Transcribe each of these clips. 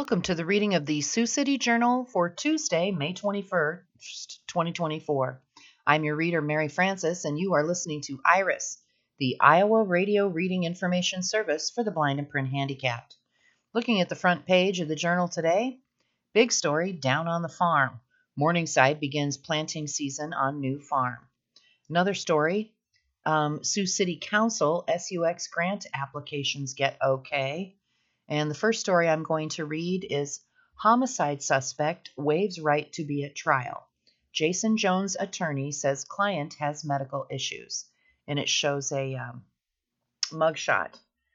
Welcome to the reading of the Sioux City Journal for Tuesday, May 21st, 2024. I'm your reader, Mary Francis, and you are listening to IRIS, the Iowa Radio Reading Information Service for the blind and print handicapped. Looking at the front page of the journal today, big story down on the farm. Morningside begins planting season on new farm. Another story, Sioux City Council SUX grant applications get okay. And the first story I'm going to read is Homicide Suspect Waives Right to be at Trial. Jason Jones' attorney says client has medical issues. And it shows a mugshot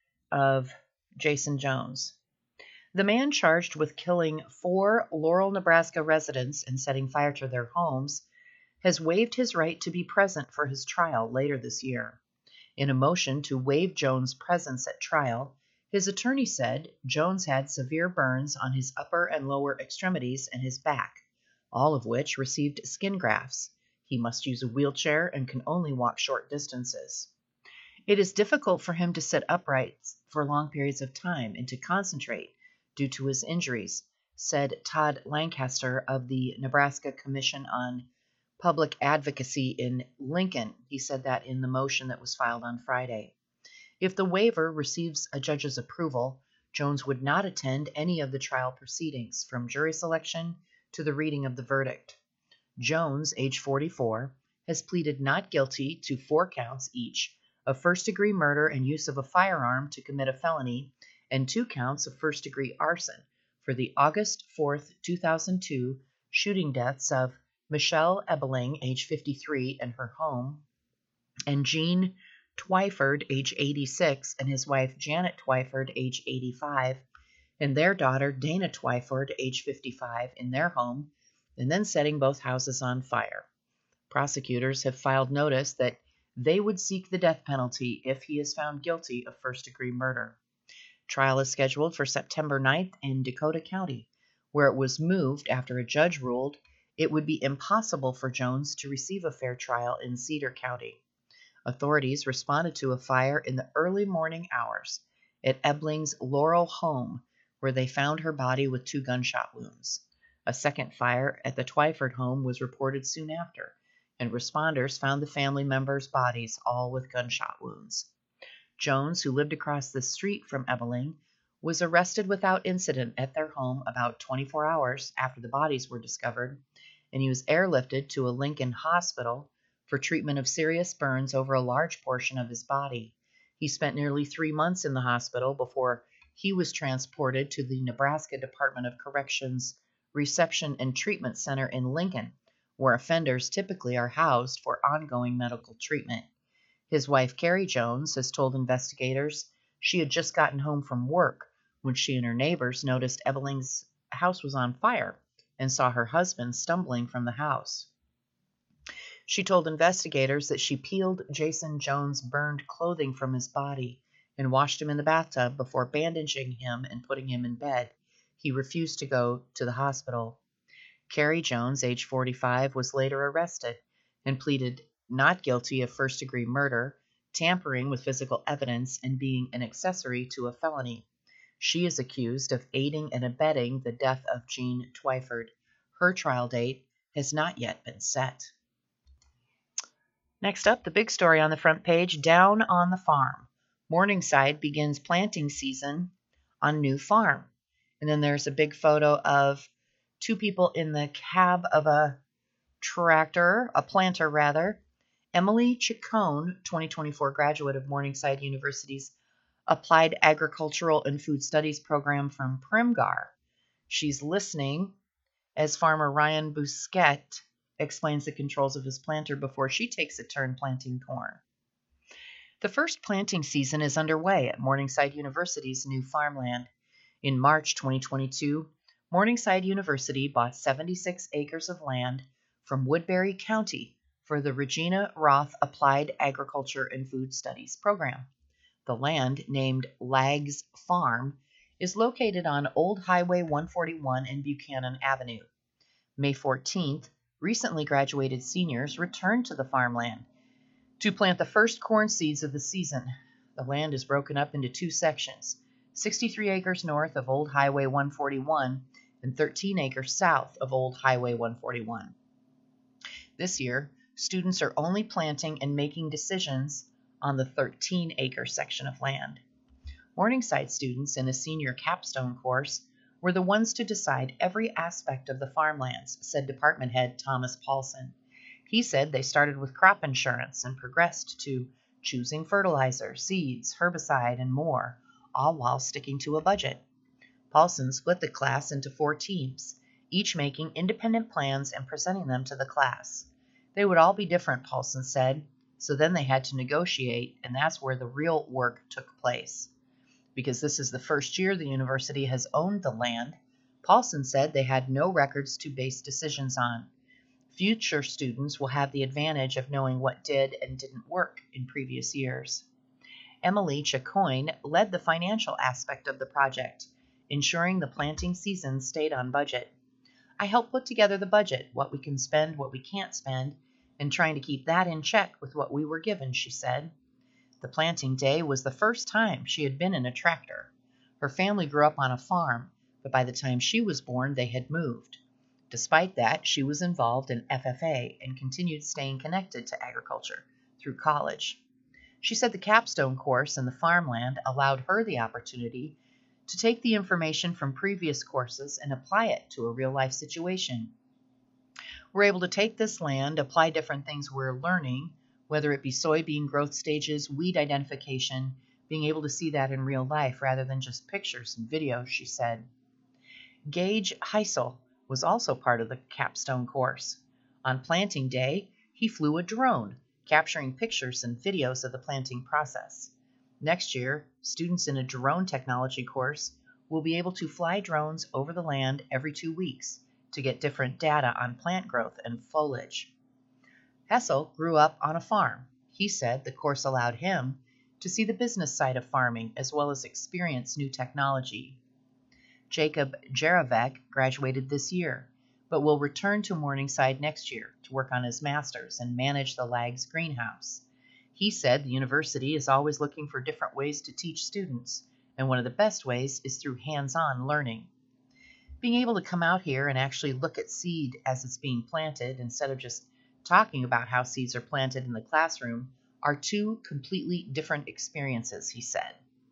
of Jason Jones. The man charged with killing 4 Laurel, Nebraska residents and setting fire to their homes has waived his right to be present for his trial later this year. In a motion to waive Jones' presence at trial, his attorney said Jones had severe burns on his upper and lower extremities and his back, all of which received skin grafts. He must use a wheelchair and can only walk short distances. It is difficult for him to sit upright for long periods of time and to concentrate due to his injuries, said Todd Lancaster of the Nebraska Commission on Public Advocacy in Lincoln. He said that in the motion that was filed on Friday. If the waiver receives a judge's approval, Jones would not attend any of the trial proceedings, from jury selection to the reading of the verdict. Jones, age 44, has pleaded not guilty to 4 counts each of first-degree murder and use of a firearm to commit a felony, and 2 counts of first-degree arson for the August 4th, 2002 shooting deaths of Michelle Ebeling, age 53, in her home, and Gene Twyford, age 86, and his wife Janet Twyford, age 85, and their daughter Dana Twyford, age 55, in their home, and then setting both houses on fire. Prosecutors have filed notice that they would seek the death penalty if he is found guilty of first-degree murder. Trial is scheduled for September 9th in Dakota County, where it was moved after a judge ruled it would be impossible for Jones to receive a fair trial in Cedar County. Authorities responded to a fire in the early morning hours at Ebeling's Laurel home, where they found her body with 2 gunshot wounds. A second fire at the Twyford home was reported soon after, and responders found the family members' bodies all with gunshot wounds. Jones, who lived across the street from Ebeling, was arrested without incident at their home about 24 hours after the bodies were discovered, and he was airlifted to a Lincoln hospital for treatment of serious burns over a large portion of his body. He spent nearly 3 months in the hospital before he was transported to the Nebraska Department of Corrections Reception and Treatment Center in Lincoln, where offenders typically are housed for ongoing medical treatment. His wife, Carrie Jones, has told investigators she had just gotten home from work when she and her neighbors noticed Ebeling's house was on fire and saw her husband stumbling from the house. She told investigators that she peeled Jason Jones' burned clothing from his body and washed him in the bathtub before bandaging him and putting him in bed. He refused to go to the hospital. Carrie Jones, age 45, was later arrested and pleaded not guilty of first-degree murder, tampering with physical evidence, and being an accessory to a felony. She is accused of aiding and abetting the death of Jean Twyford. Her trial date has not yet been set. Next up, the big story on the front page, down on the farm. Morningside begins planting season on new farm. And then there's a big photo of 2 people in the cab of a tractor, a planter rather. Emily Chacon, 2024 graduate of Morningside University's Applied Agricultural and Food Studies program from Primgar. She's listening as farmer Ryan Busquet explains the controls of his planter before she takes a turn planting corn. The first planting season is underway at Morningside University's new farmland. In March 2022, Morningside University bought 76 acres of land from Woodbury County for the Regina Roth Applied Agriculture and Food Studies program. The land, named Lags Farm, is located on Old Highway 141 and Buchanan Avenue. May 14th, recently graduated seniors returned to the farmland to plant the first corn seeds of the season. The land is broken up into 2 sections. 63 acres north of Old Highway 141 and 13 acres south of Old Highway 141. This year, students are only planting and making decisions on the 13-acre section of land. Morningside students in a senior capstone course were the ones to decide every aspect of the farmlands, said Department Head Thomas Paulson. He said they started with crop insurance and progressed to choosing fertilizer, seeds, herbicide, and more, all while sticking to a budget. Paulson split the class into 4 teams, each making independent plans and presenting them to the class. They would all be different, Paulson said, so then they had to negotiate, and that's where the real work took place. Because this is the first year the university has owned the land, Paulson said they had no records to base decisions on. Future students will have the advantage of knowing what did and didn't work in previous years. Emily Chacoin led the financial aspect of the project, ensuring the planting season stayed on budget. I helped put together the budget, what we can spend, what we can't spend, and trying to keep that in check with what we were given, she said. The planting day was the first time she had been in a tractor. Her family grew up on a farm, but by the time she was born, they had moved. Despite that, she was involved in FFA and continued staying connected to agriculture through college. She said the capstone course in the farmland allowed her the opportunity to take the information from previous courses and apply it to a real-life situation. We're able to take this land, apply different things we're learning, whether it be soybean growth stages, weed identification, being able to see that in real life rather than just pictures and videos, she said. Gage Heisel was also part of the capstone course. On planting day, he flew a drone, capturing pictures and videos of the planting process. Next year, students in a drone technology course will be able to fly drones over the land every 2 weeks to get different data on plant growth and foliage. Hessel grew up on a farm. He said the course allowed him to see the business side of farming as well as experience new technology. Jacob Jaravec graduated this year, but will return to Morningside next year to work on his master's and manage the LAGS greenhouse. He said the university is always looking for different ways to teach students, and one of the best ways is through hands-on learning. Being able to come out here and actually look at seed as it's being planted instead of just talking about how seeds are planted in the classroom are 2 completely different experiences, he said.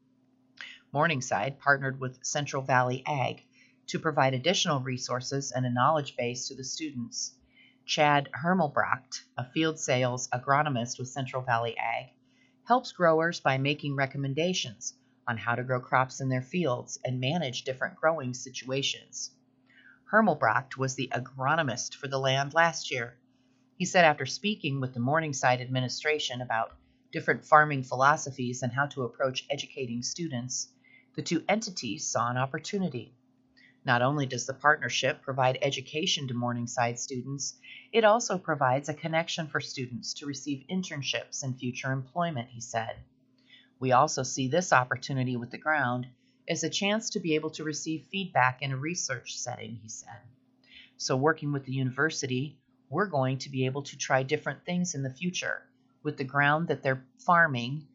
Morningside partnered with Central Valley Ag to provide additional resources and a knowledge base to the students. Chad Hermelbracht, a field sales agronomist with Central Valley Ag, helps growers by making recommendations on how to grow crops in their fields and manage different growing situations. Hermelbracht was the agronomist for the land last year. He said after speaking with the Morningside administration about different farming philosophies and how to approach educating students, the 2 entities saw an opportunity. Not only does the partnership provide education to Morningside students, it also provides a connection for students to receive internships and future employment, he said. We also see this opportunity with the ground as a chance to be able to receive feedback in a research setting, he said. So working with the university, we're going to be able to try different things in the future with the ground that they're farming,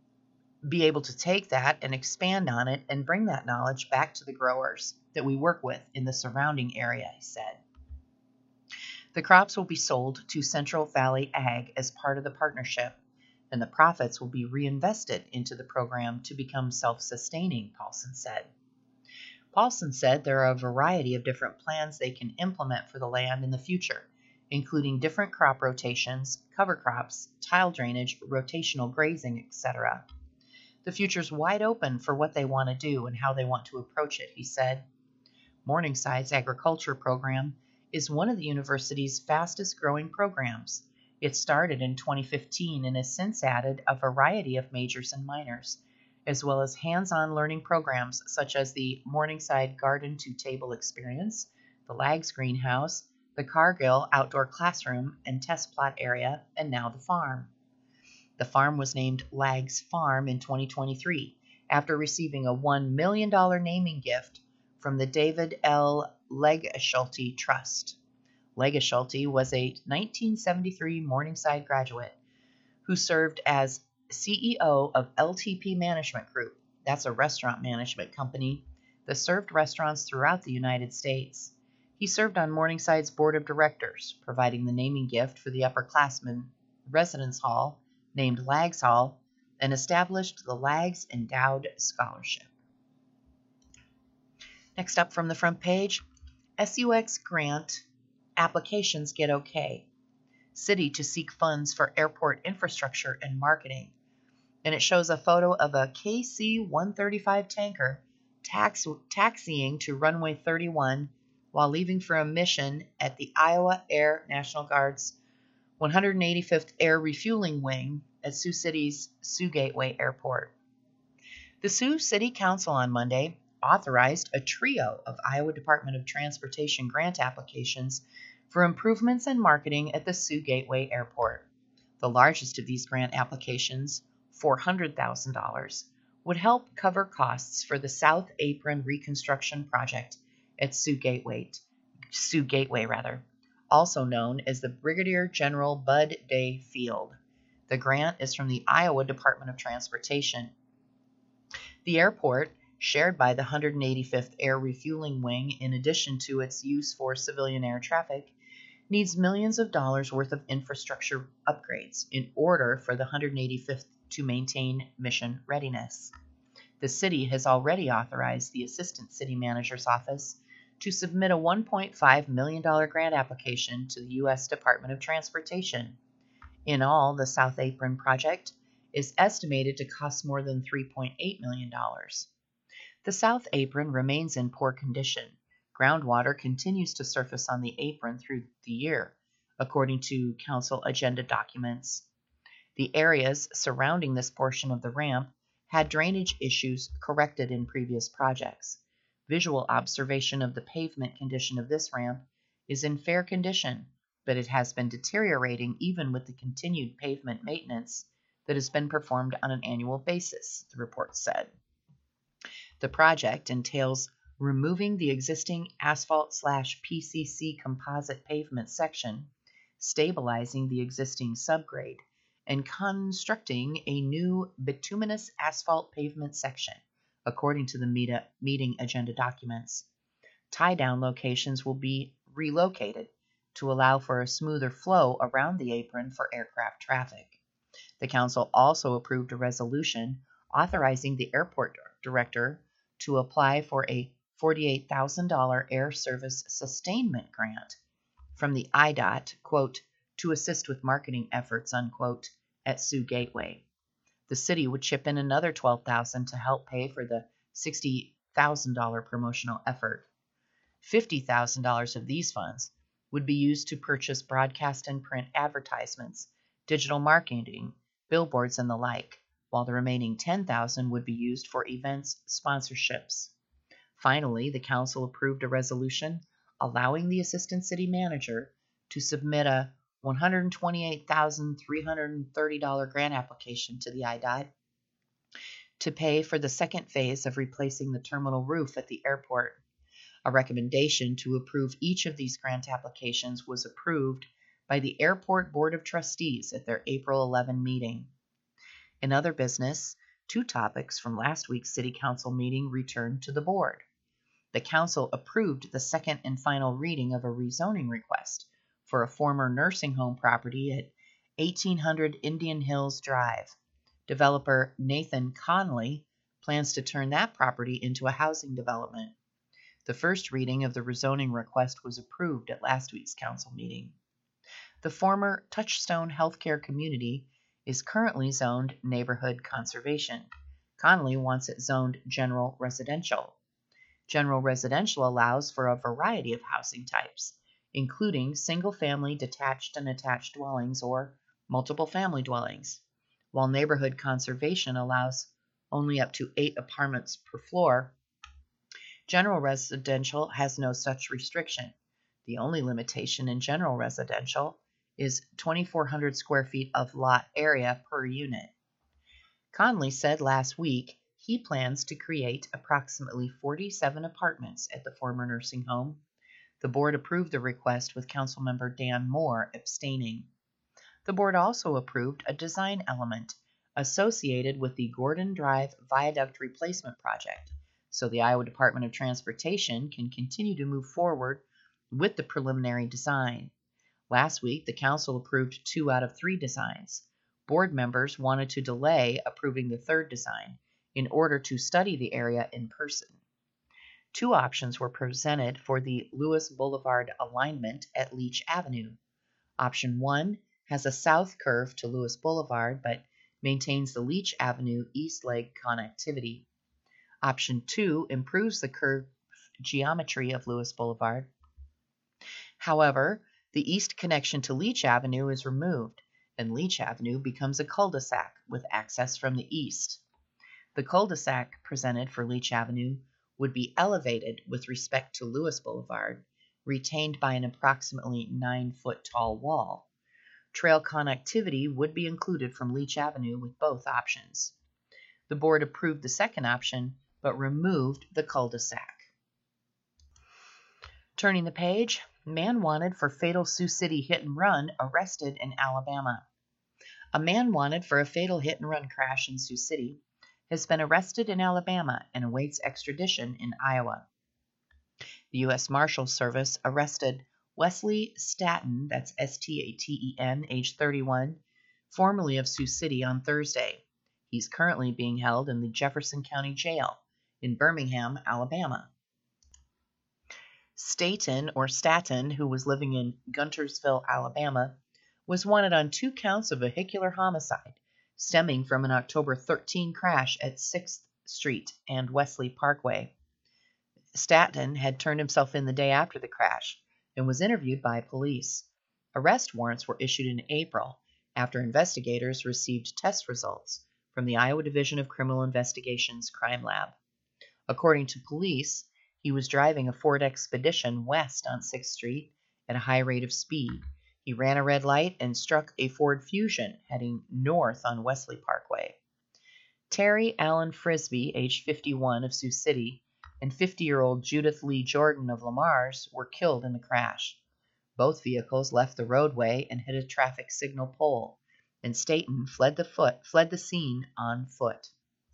be able to take that and expand on it and bring that knowledge back to the growers that we work with in the surrounding area, he said. The crops will be sold to Central Valley Ag as part of the partnership, and the profits will be reinvested into the program to become self-sustaining, Paulson said. Paulson said there are a variety of different plans they can implement for the land in the future, including different crop rotations, cover crops, tile drainage, rotational grazing, etc. The future's wide open for what they want to do and how they want to approach it, he said. Morningside's agriculture program is one of the university's fastest growing programs. It started in 2015 and has since added a variety of majors and minors, as well as hands-on learning programs such as the Morningside Garden to Table Experience, the LAGS Greenhouse, the Cargill Outdoor Classroom and Test Plot Area, and now the farm. The farm was named LAGS Farm in 2023 after receiving a $1 million naming gift from the David L. Legaschulte Trust. Legaschulte was a 1973 Morningside graduate who served as CEO of LTP Management Group, That's a restaurant management company that served restaurants throughout the United States. He served on Morningside's board of directors, providing the naming gift for the upperclassmen residence hall, named Lags Hall, and established the Lags Endowed Scholarship. Next up from the front page, SUX grant applications get okay. City to seek funds for airport infrastructure and marketing. And it shows a photo of a KC-135 tanker taxiing to runway 31 while leaving for a mission at the Iowa Air National Guard's 185th Air Refueling Wing at Sioux City's Sioux Gateway Airport. The Sioux City Council on Monday authorized a trio of Iowa Department of Transportation grant applications for improvements and marketing at the Sioux Gateway Airport. The largest of these grant applications, $400,000, would help cover costs for the South Apron reconstruction project at Sioux Gateway, also known as the Brigadier General Bud Day Field. The grant is from the Iowa Department of Transportation. The airport, shared by the 185th Air Refueling Wing in addition to its use for civilian air traffic, needs millions of dollars worth of infrastructure upgrades in order for the 185th to maintain mission readiness. The city has already authorized the Assistant City Manager's Office to submit a $1.5 million grant application to the U.S. Department of Transportation. In all, the South Apron project is estimated to cost more than $3.8 million. The South Apron remains in poor condition. Groundwater continues to surface on the apron through the year, according to Council agenda documents. The areas surrounding this portion of the ramp had drainage issues corrected in previous projects. Visual observation of the pavement condition of this ramp is in fair condition, but it has been deteriorating even with the continued pavement maintenance that has been performed on an annual basis, the report said. The project entails removing the existing asphalt/PCC composite pavement section, stabilizing the existing subgrade, and constructing a new bituminous asphalt pavement section, according to the meeting agenda documents. Tie-down locations will be relocated to allow for a smoother flow around the apron for aircraft traffic. The council also approved a resolution authorizing the airport director to apply for a $48,000 air service sustainment grant from the IDOT, quote, to assist with marketing efforts, unquote, at Sioux Gateway. The city would chip in another $12,000 to help pay for the $60,000 promotional effort. $50,000 of these funds would be used to purchase broadcast and print advertisements, digital marketing, billboards, and the like, while the remaining $10,000 would be used for events sponsorships. Finally, the council approved a resolution allowing the assistant city manager to submit a $128,330 grant application to the IDOT to pay for the second phase of replacing the terminal roof at the airport. A recommendation to approve each of these grant applications was approved by the Airport Board of Trustees at their April 11 meeting. In other business, two topics from last week's City Council meeting returned to the board. The council approved the second and final reading of a rezoning request for a former nursing home property at 1800 Indian Hills Drive. Developer Nathan Conley plans to turn that property into a housing development. The first reading of the rezoning request was approved at last week's council meeting. The former Touchstone Healthcare Community is currently zoned Neighborhood Conservation. Conley wants it zoned General Residential. General Residential allows for a variety of housing types, including single-family detached and attached dwellings or multiple family dwellings, while Neighborhood Conservation allows only up to 8 apartments per floor. General Residential has no such restriction. The only limitation in General Residential is 2,400 square feet of lot area per unit. Conley said last week he plans to create approximately 47 apartments at the former nursing home. The board approved the request with Councilmember Dan Moore abstaining. The board also approved a design element associated with the Gordon Drive Viaduct Replacement Project, so the Iowa Department of Transportation can continue to move forward with the preliminary design. Last week, the council approved 2 out of 3 designs. Board members wanted to delay approving the third design in order to study the area in person. 2 options were presented for the Lewis Boulevard alignment at Leach Avenue. Option 1 has a south curve to Lewis Boulevard but maintains the Leach Avenue east leg connectivity. Option 2 improves the curve geometry of Lewis Boulevard. However, the east connection to Leach Avenue is removed, and Leach Avenue becomes a cul-de-sac with access from the east. The cul-de-sac presented for Leach Avenue would be elevated with respect to Lewis Boulevard, retained by an approximately 9-foot-tall wall. Trail connectivity would be included from Leach Avenue with both options. The board approved the second option, but removed the cul-de-sac. Turning the page, man wanted for fatal Sioux City hit and run arrested in Alabama. A man wanted for a fatal hit and run crash in Sioux City has been arrested in Alabama and awaits extradition in Iowa. The U.S. Marshals Service arrested Wesley Staten, that's S-T-A-T-E-N, age 31, formerly of Sioux City, on Thursday. He's currently being held in the Jefferson County Jail in Birmingham, Alabama. Staten, who was living in Guntersville, Alabama, was wanted on 2 counts of vehicular homicide stemming from an October 13 crash at 6th Street and Wesley Parkway. Staten had turned himself in the day after the crash and was interviewed by police. Arrest warrants were issued in April after investigators received test results from the Iowa Division of Criminal Investigations Crime Lab. According to police, he was driving a Ford Expedition west on 6th Street at a high rate of speed. He ran a red light and struck a Ford Fusion heading north on Wesley Parkway. Terry Allen Frisbee, age 51, of Sioux City, and 50-year-old Judith Lee Jordan of Lamars were killed in the crash. Both vehicles left the roadway and hit a traffic signal pole, and Staten fled the scene on foot.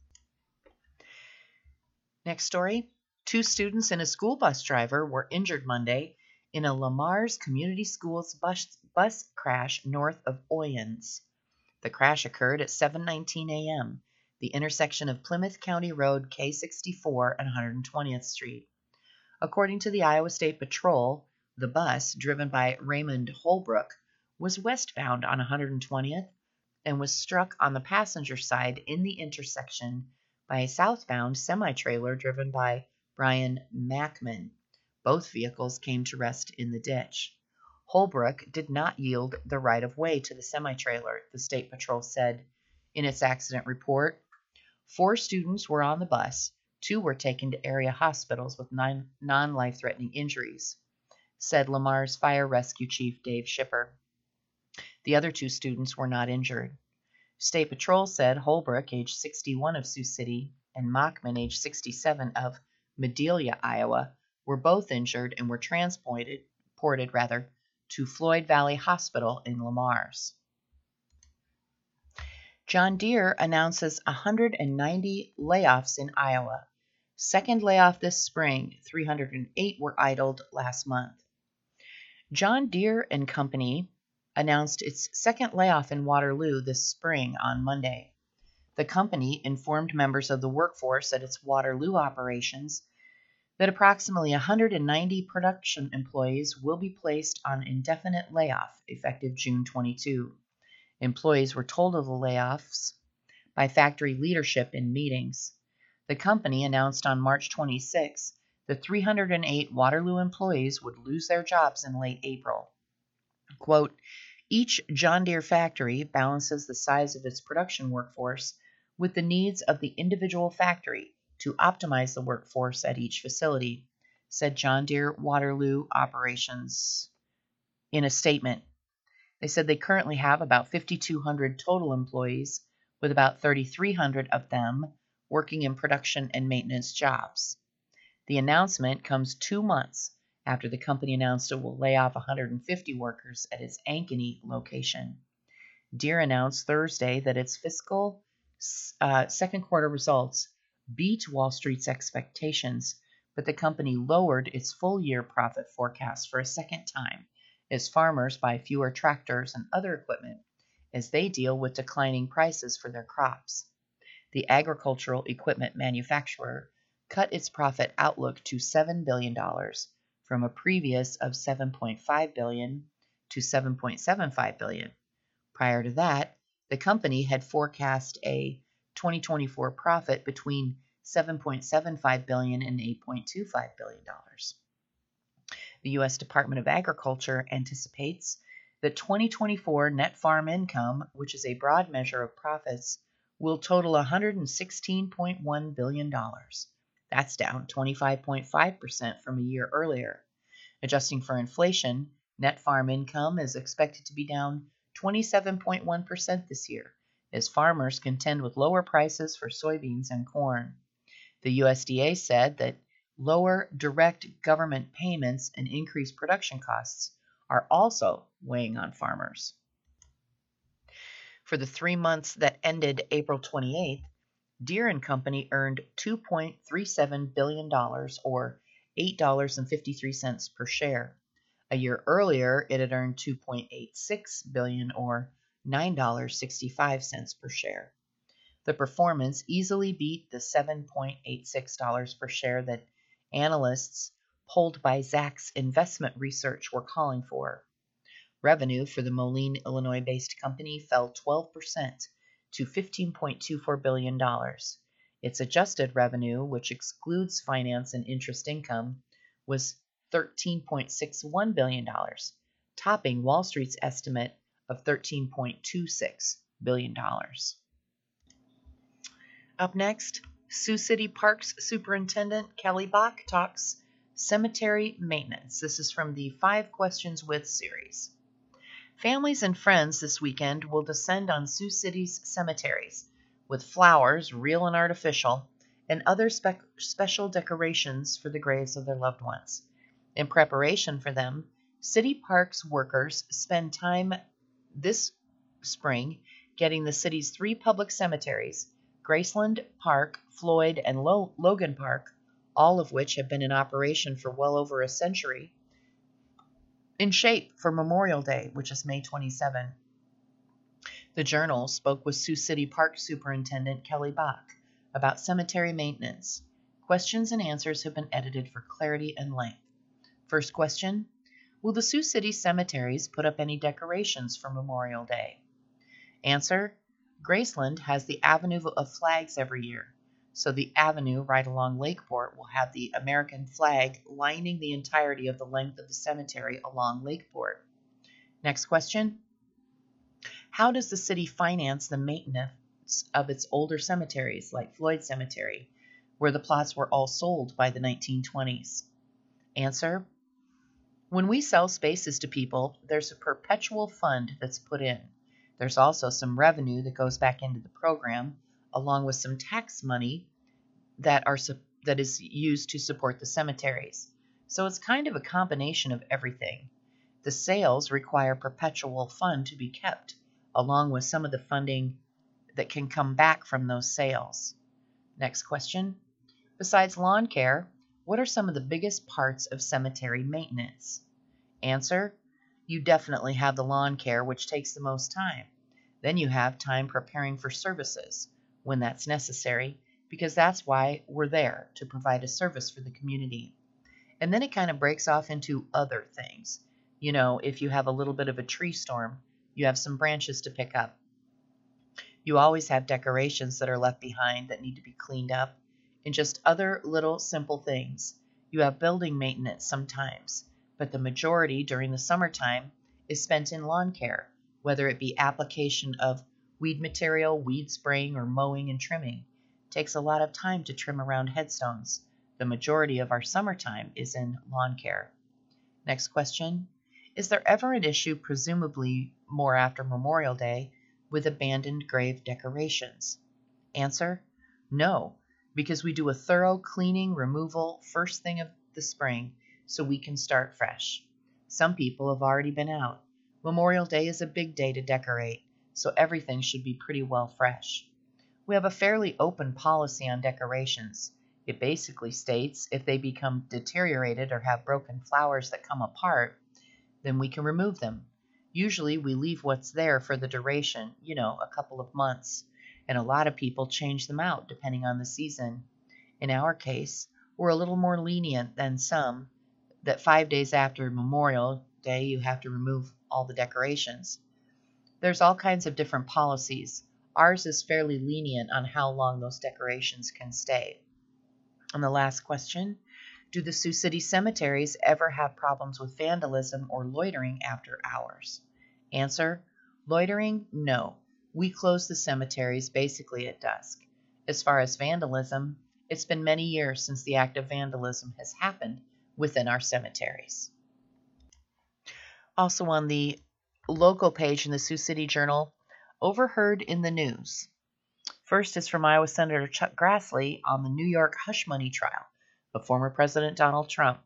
Next story. 2 students and a school bus driver were injured Monday in a Lamars Community Schools bus crash north of Oyens. The crash occurred at 7:19 a.m., the intersection of Plymouth County Road K64 and 120th Street. According to the Iowa State Patrol, the bus, driven by Raymond Holbrook, was westbound on 120th and was struck on the passenger side in the intersection by a southbound semi-trailer driven by Brian Mackman. Both vehicles came to rest in the ditch. Holbrook did not yield the right-of-way to the semi-trailer, the State Patrol said in its accident report. 4 students were on the bus. 2 were taken to area hospitals with non-life-threatening injuries, said Lamar's Fire Rescue Chief Dave Schipper. The other 2 students were not injured. State Patrol said Holbrook, age 61, of Sioux City, and Mockman, age 67, of Madelia, Iowa, were both injured and were transported to Floyd Valley Hospital in Lamars. John Deere announces 190 layoffs in Iowa. Second layoff this spring, 308 were idled last month. John Deere and Company announced its second layoff in Waterloo this spring on Monday. The company informed members of the workforce at its Waterloo operations that approximately 190 production employees will be placed on indefinite layoff effective June 22. Employees were told of the layoffs by factory leadership in meetings. The company announced on March 26 that 308 Waterloo employees would lose their jobs in late April. Quote, each John Deere factory balances the size of its production workforce with the needs of the individual factory to optimize the workforce at each facility, said John Deere Waterloo Operations in a statement. They said they currently have about 5,200 total employees, with about 3,300 of them working in production and maintenance jobs. The announcement comes 2 months after the company announced it will lay off 150 workers at its Ankeny location. Deere announced Thursday that its fiscal second quarter results beat Wall Street's expectations, but the company lowered its full year profit forecast for a second time as farmers buy fewer tractors and other equipment as they deal with declining prices for their crops. The agricultural equipment manufacturer cut its profit outlook to $7 billion from a previous of $7.5 billion to $7.75 billion. Prior to that, the company had forecast a 2024 profit between $7.75 billion and $8.25 billion. The U.S. Department of Agriculture anticipates that 2024 net farm income, which is a broad measure of profits, will total $116.1 billion. That's down 25.5% from a year earlier. Adjusting for inflation, net farm income is expected to be down 27.1% this year, as farmers contend with lower prices for soybeans and corn. The USDA said that lower direct government payments and increased production costs are also weighing on farmers. For the 3 months that ended April 28th, Deere & Company earned $2.37 billion, or $8.53 per share. A year earlier, it had earned $2.86 billion, or $9.65 per share. The performance easily beat the $7.86 per share that analysts polled by Zacks Investment Research were calling for. Revenue for the Moline, Illinois-based company fell 12% to $15.24 billion. Its adjusted revenue, which excludes finance and interest income, was $13.61 billion, topping Wall Street's estimate of $13.26 billion. Up next, Sioux City Parks Superintendent Kelly Bach talks cemetery maintenance. This is from the 5 Questions With series. Families and friends this weekend will descend on Sioux City's cemeteries with flowers, real and artificial, and other special decorations for the graves of their loved ones. In preparation for them, City Parks workers spend time this spring getting the city's 3 public cemeteries, Graceland Park, Floyd, and Logan Park, all of which have been in operation for well over a century, in shape for Memorial Day, which is May 27. The Journal spoke with Sioux City Park Superintendent Kelly Bach about cemetery maintenance. Questions and answers have been edited for clarity and length. First question: will the Sioux City cemeteries put up any decorations for Memorial Day? Answer: Graceland has the Avenue of Flags every year, so the avenue right along Lakeport will have the American flag lining the entirety of the length of the cemetery along Lakeport. Next question: how does the city finance the maintenance of its older cemeteries, like Floyd Cemetery, where the plots were all sold by the 1920s? Answer: when we sell spaces to people, there's a perpetual fund that's put in. There's also some revenue that goes back into the program, along with some tax money that is used to support the cemeteries. So it's kind of a combination of everything. The sales require perpetual fund to be kept, along with some of the funding that can come back from those sales. Next question: besides lawn care, what are some of the biggest parts of cemetery maintenance? Answer: you definitely have the lawn care, which takes the most time. Then you have time preparing for services, when that's necessary, because that's why we're there, to provide a service for the community. And then it kind of breaks off into other things. You know, if you have a little bit of a tree storm, you have some branches to pick up. You always have decorations that are left behind that need to be cleaned up, and just other little simple things. You have building maintenance sometimes, but the majority during the summertime is spent in lawn care, whether it be application of weed material, weed spraying, or mowing and trimming. It takes a lot of time to trim around headstones. The majority of our summertime is in lawn care. Next question: is there ever an issue, presumably more after Memorial Day, with abandoned grave decorations? Answer: no, because we do a thorough cleaning removal first thing of the spring so we can start fresh. Some people have already been out. Memorial Day is a big day to decorate, so everything should be pretty well fresh. We have a fairly open policy on decorations. It basically states if they become deteriorated or have broken flowers that come apart, then we can remove them. Usually we leave what's there for the duration, a couple of months, and a lot of people change them out depending on the season. In our case, we're a little more lenient than some that 5 days after Memorial Day you have to remove all the decorations. There's all kinds of different policies. Ours is fairly lenient on how long those decorations can stay. And the last question, do the Sioux City cemeteries ever have problems with vandalism or loitering after hours? Answer, loitering, no. We close the cemeteries basically at dusk. As far as vandalism, it's been many years since the act of vandalism has happened within our cemeteries. Also on the local page in the Sioux City Journal, overheard in the news. First is from Iowa Senator Chuck Grassley on the New York hush money trial of former President Donald Trump.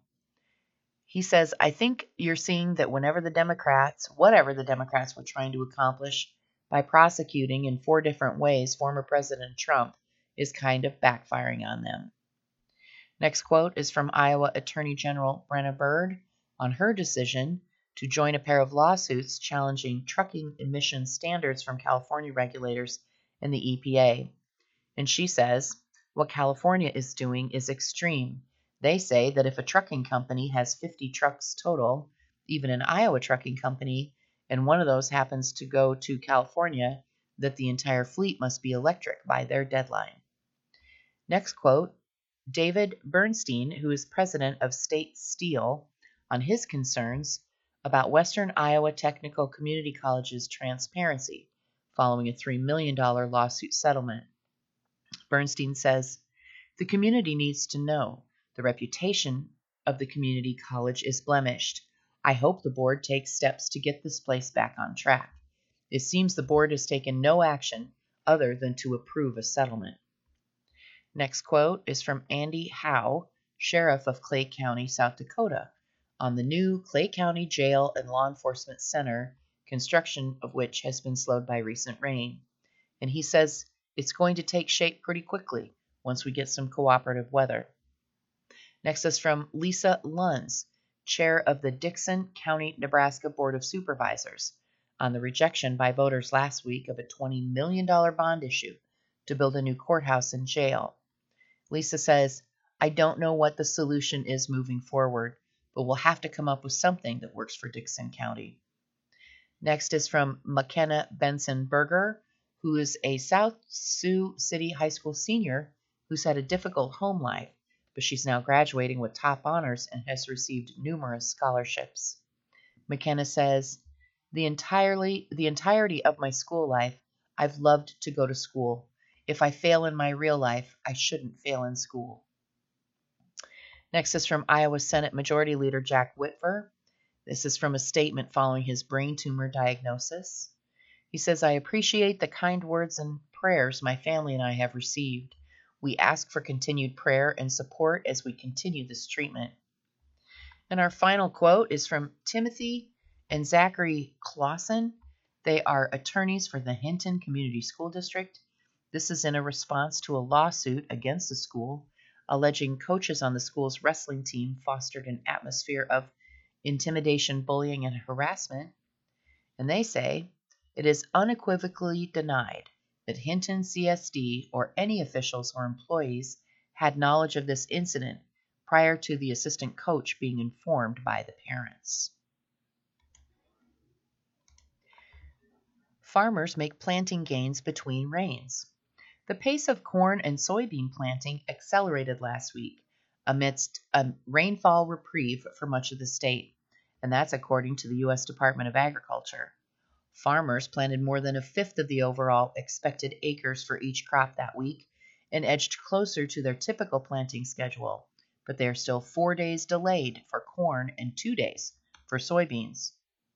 He says, I think you're seeing that whatever the Democrats were trying to accomplish by prosecuting in 4 different ways former President Trump is kind of backfiring on them. Next quote is from Iowa Attorney General Brenna Bird on her decision to join a pair of lawsuits challenging trucking emission standards from California regulators and the EPA. And she says, what California is doing is extreme. They say that if a trucking company has 50 trucks total, even an Iowa trucking company, and one of those happens to go to California, that the entire fleet must be electric by their deadline. Next quote, David Bernstein, who is president of State Steel, on his concerns about Western Iowa Technical Community College's transparency following a $3 million lawsuit settlement. Bernstein says, the community needs to know the reputation of the community college is blemished. I hope the board takes steps to get this place back on track. It seems the board has taken no action other than to approve a settlement. Next quote is from Andy Howe, sheriff of Clay County, South Dakota, on the new Clay County Jail and Law Enforcement Center, construction of which has been slowed by recent rain. And he says it's going to take shape pretty quickly once we get some cooperative weather. Next is from Lisa Luns, chair of the Dixon County, Nebraska Board of Supervisors, on the rejection by voters last week of a $20 million bond issue to build a new courthouse and jail. Lisa says, I don't know what the solution is moving forward, but we'll have to come up with something that works for Dixon County. Next is from McKenna Benson Berger, who is a South Sioux City High School senior who's had a difficult home life, but she's now graduating with top honors and has received numerous scholarships. McKenna says, the entirety of my school life, I've loved to go to school. If I fail in my real life, I shouldn't fail in school. Next is from Iowa Senate Majority Leader Jack Whitver. This is from a statement following his brain tumor diagnosis. He says, I appreciate the kind words and prayers my family and I have received. We ask for continued prayer and support as we continue this treatment. And our final quote is from Timothy and Zachary Clausen. They are attorneys for the Hinton Community School District. This is in a response to a lawsuit against the school, alleging coaches on the school's wrestling team fostered an atmosphere of intimidation, bullying, and harassment. And they say, it is unequivocally denied that Hinton CSD or any officials or employees had knowledge of this incident prior to the assistant coach being informed by the parents. Farmers make planting gains between rains. The pace of corn and soybean planting accelerated last week amidst a rainfall reprieve for much of the state, and that's according to the U.S. Department of Agriculture. Farmers planted more than a fifth of the overall expected acres for each crop that week and edged closer to their typical planting schedule, but they are still 4 days delayed for corn and 2 days for soybeans.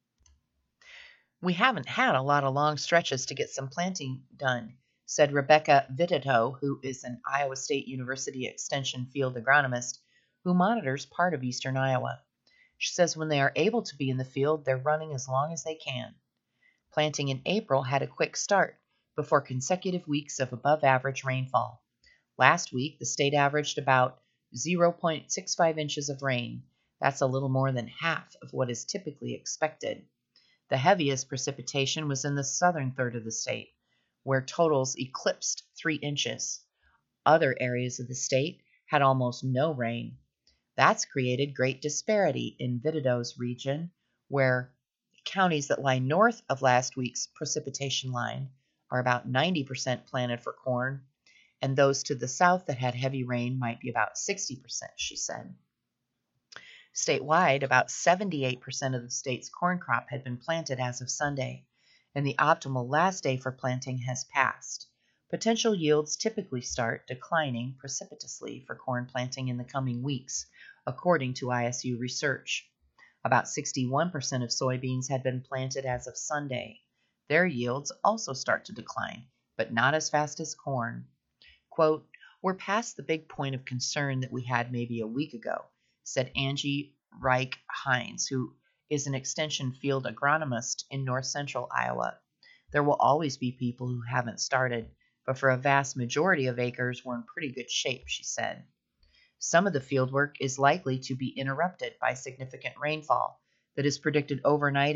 We haven't had a lot of long stretches to get some planting done, said Rebecca Vitito, who is an Iowa State University Extension field agronomist who monitors part of eastern Iowa. She says when they are able to be in the field, they're running as long as they can. Planting in April had a quick start, before consecutive weeks of above average rainfall. Last week, the state averaged about 0.65 inches of rain. That's a little more than half of what is typically expected. The heaviest precipitation was in the southern third of the state, where totals eclipsed 3 inches. Other areas of the state had almost no rain. That's created great disparity in Vidido's region, where counties that lie north of last week's precipitation line are about 90% planted for corn, and those to the south that had heavy rain might be about 60%, she said. Statewide, about 78% of the state's corn crop had been planted as of Sunday, and the optimal last day for planting has passed. Potential yields typically start declining precipitously for corn planting in the coming weeks, according to ISU research. About 61% of soybeans had been planted as of Sunday. Their yields also start to decline, but not as fast as corn. Quote, "We're past the big point of concern that we had maybe a week ago," said Angie Reich Hines, who is an extension field agronomist in north central Iowa. "There will always be people who haven't started, but for a vast majority of acres, we're in pretty good shape," she said. Some of the fieldwork is likely to be interrupted by significant rainfall that is predicted overnight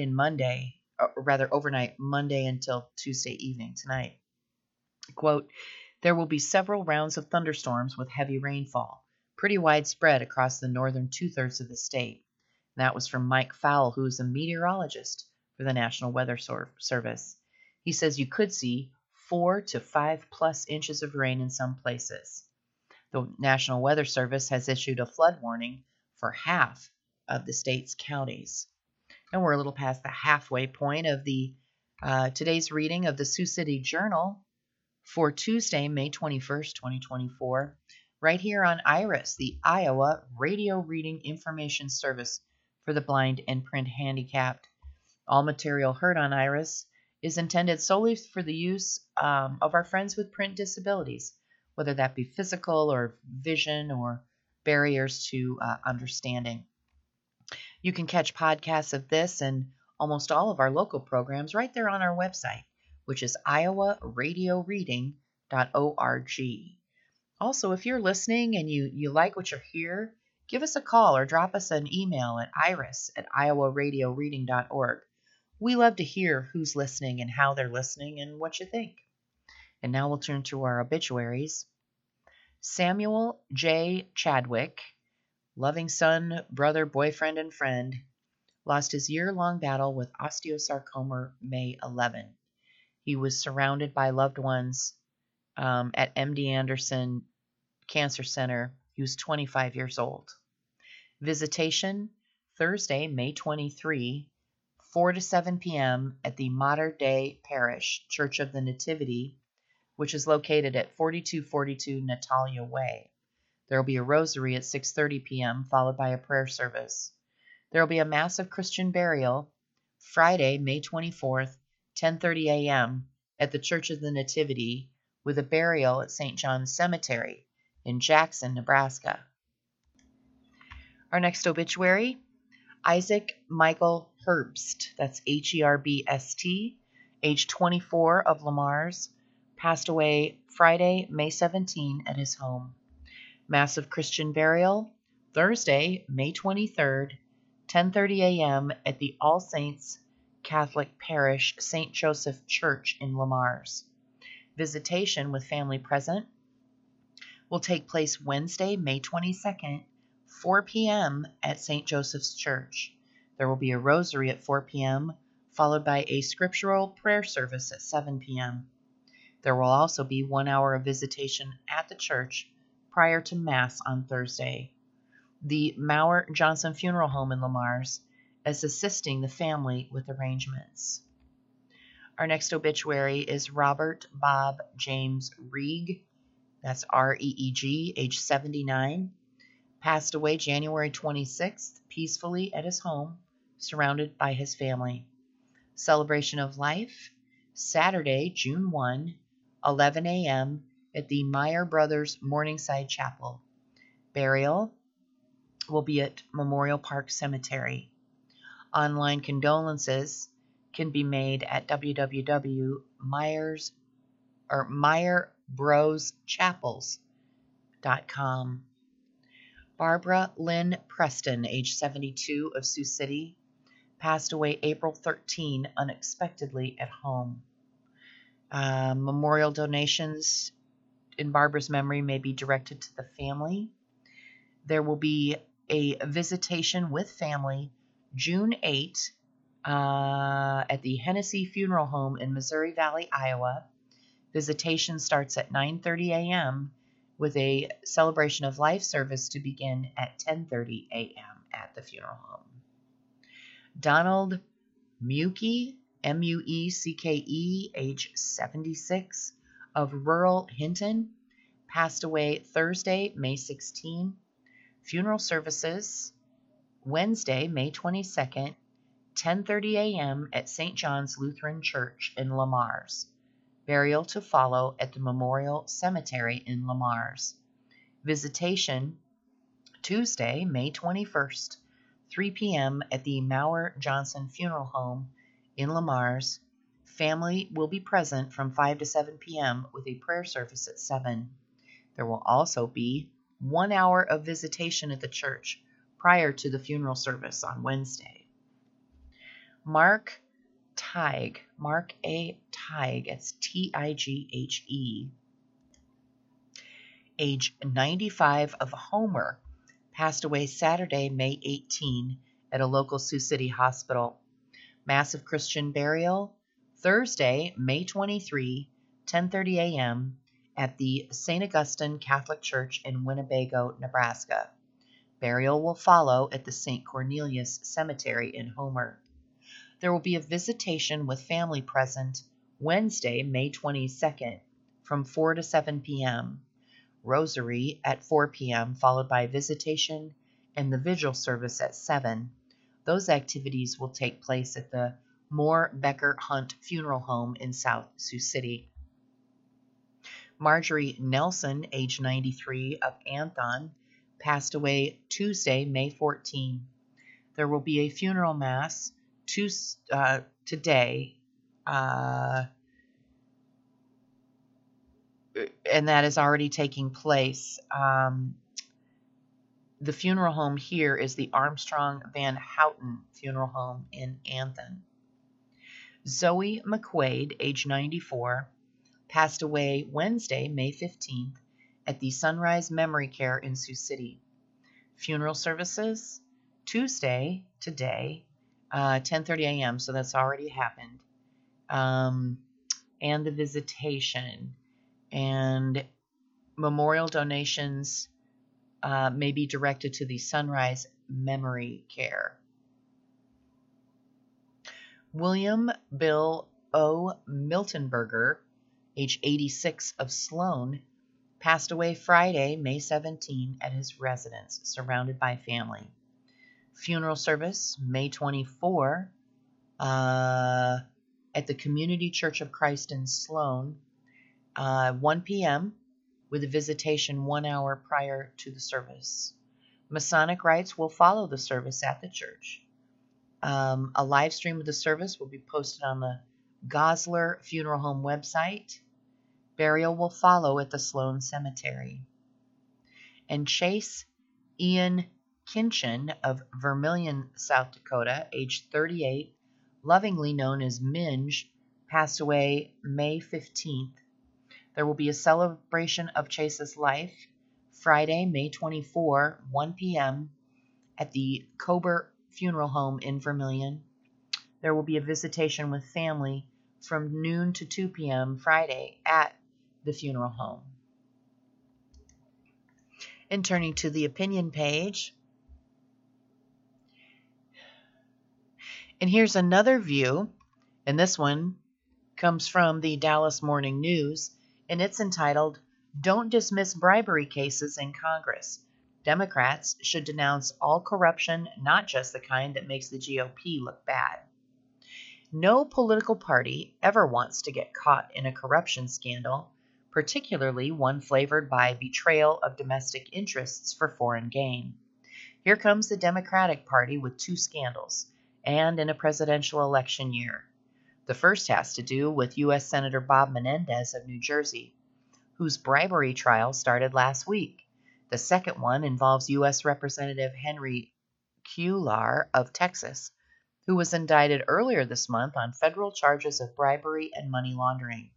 Monday until Tuesday evening tonight. Quote, "There will be several rounds of thunderstorms with heavy rainfall, pretty widespread across the northern two-thirds of the state." And that was from Mike Fowle, who is a meteorologist for the National Weather Service. He says you could see 4 to 5 plus inches of rain in some places. The National Weather Service has issued a flood warning for half of the state's counties. And we're a little past the halfway point of the today's reading of the Sioux City Journal for Tuesday, May 21st, 2024, right here on IRIS, the Iowa Radio Reading Information Service for the blind and print handicapped. All material heard on IRIS is intended solely for the use of our friends with print disabilities, whether that be physical or vision or barriers to understanding. You can catch podcasts of this and almost all of our local programs right there on our website, which is iowaradioreading.org. Also, if you're listening and you like what you hear, give us a call or drop us an email at iris@iowaradioreading.org. We love to hear who's listening and how they're listening and what you think. And now we'll turn to our obituaries. Samuel J. Chadwick, loving son, brother, boyfriend, and friend, lost his year-long battle with osteosarcoma May 11. He was surrounded by loved ones at MD Anderson Cancer Center. He was 25 years old. Visitation, Thursday, May 23, 4 to 7 p.m. at the Mater Dei Parish Church of the Nativity, which is located at 4242 Natalia Way. There will be a rosary at 6:30 p.m., followed by a prayer service. There will be a Mass of Christian burial Friday, May 24th, 10:30 a.m. at the Church of the Nativity, with a burial at St. John's Cemetery in Jackson, Nebraska. Our next obituary, Isaac Michael Herbst, that's Herbst, age 24 of Lamars, passed away Friday, May 17 at his home. Mass of Christian burial, Thursday, May 23rd, 10:30 a.m. at the All Saints Catholic Parish St. Joseph Church in Lamars. Visitation with family present will take place Wednesday, May 22nd, 4 p.m. at St. Joseph's Church. There will be a rosary at 4 p.m., followed by a scriptural prayer service at 7 p.m. There will also be 1 hour of visitation at the church prior to Mass on Thursday. The Maurer Johnson Funeral Home in Lamars is assisting the family with arrangements. Our next obituary is Robert Bob James Reeg, that's R-E-E-G, age 79, passed away January 26th, peacefully at his home, surrounded by his family. Celebration of life, Saturday, June 1, 11 a.m. at the Meyer Brothers Morningside Chapel. Burial will be at Memorial Park Cemetery. Online condolences can be made at www.myers.org. or MeyerBrosChapels.com. Barbara Lynn Preston, age 72, of Sioux City, passed away April 13 unexpectedly at home. Memorial donations in Barbara's memory may be directed to the family. There will be a visitation with family June 8 at the Hennessy Funeral Home in Missouri Valley, Iowa. Visitation starts at 9:30 a.m. with a celebration of life service to begin at 10:30 a.m. at the funeral home. Donald Muecke, Muecke, age 76, of rural Hinton, passed away Thursday, May 16. Funeral services Wednesday, May 22nd, 10:30 a.m. at St. John's Lutheran Church in Le Mars. Burial to follow at the Memorial Cemetery in Le Mars. Visitation Tuesday, May 21st, 3 p.m. at the Maurer Johnson Funeral Home in Le Mars. Family will be present from 5 to 7 p.m. with a prayer service at 7. There will also be 1 hour of visitation at the church prior to the funeral service on Wednesday. Mark Tighe, Mark A. Tighe, it's Tighe, age 95, of Homer, passed away Saturday, May 18, at a local Sioux City hospital. Massive Christian burial Thursday, May 23, 10:30 a.m. at the St. Augustine Catholic Church in Winnebago, Nebraska. Burial will follow at the St. Cornelius Cemetery in Homer. There will be a visitation with family present Wednesday, May 22nd, from 4 to 7 p.m. Rosary at 4 p.m., followed by visitation and the vigil service at 7. Those activities will take place at the Moore Becker Hunt Funeral Home in South Sioux City. Marjorie Nelson, age 93, of Anthon, passed away Tuesday, May 14. There will be a funeral mass today, and that is already taking place. The funeral home here is the Armstrong Van Houten Funeral Home in Anthon. Zoe McQuaid, age 94, passed away Wednesday, May 15th, at the Sunrise Memory Care in Sioux City. Funeral services Tuesday, today, 10:30 a.m., so that's already happened, and the visitation. And memorial donations may be directed to the Sunrise Memory Care. William Bill O. Miltenberger, age 86, of Sloan, passed away Friday, May 17, at his residence, surrounded by family. Funeral service, May 24, at the Community Church of Christ in Sloan, 1 p.m., with a visitation 1 hour prior to the service. Masonic rites will follow the service at the church. A live stream of the service will be posted on the Goslar Funeral Home website. Burial will follow at the Sloan Cemetery. And Chase Ian Kinchin of Vermilion, South Dakota, age 38, lovingly known as Minge, passed away May 15th. There will be a celebration of Chase's life Friday, May 24, 1 p.m. at the Kober Funeral Home in Vermilion. There will be a visitation with family from noon to 2 p.m. Friday at the funeral home. And turning to the opinion page, and here's another view, and this one comes from the Dallas Morning News, and it's entitled, "Don't Dismiss Bribery Cases in Congress. Democrats should denounce all corruption, not just the kind that makes the GOP look bad." No political party ever wants to get caught in a corruption scandal, particularly one flavored by betrayal of domestic interests for foreign gain. Here comes the Democratic Party with 2 scandals, and in a presidential election year. The first has to do with U.S. Senator Bob Menendez of New Jersey, whose bribery trial started last week. The second one involves U.S. Representative Henry Cuellar of Texas, who was indicted earlier this month on federal charges of bribery and money laundering.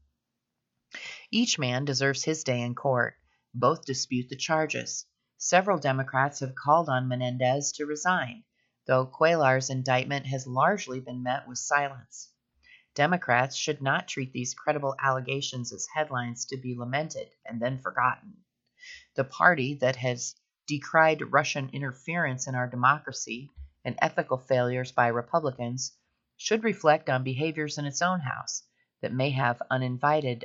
Each man deserves his day in court. Both dispute the charges. Several Democrats have called on Menendez to resign, though Cuellar's indictment has largely been met with silence. Democrats should not treat these credible allegations as headlines to be lamented and then forgotten. The party that has decried Russian interference in our democracy and ethical failures by Republicans should reflect on behaviors in its own house that may have uninvited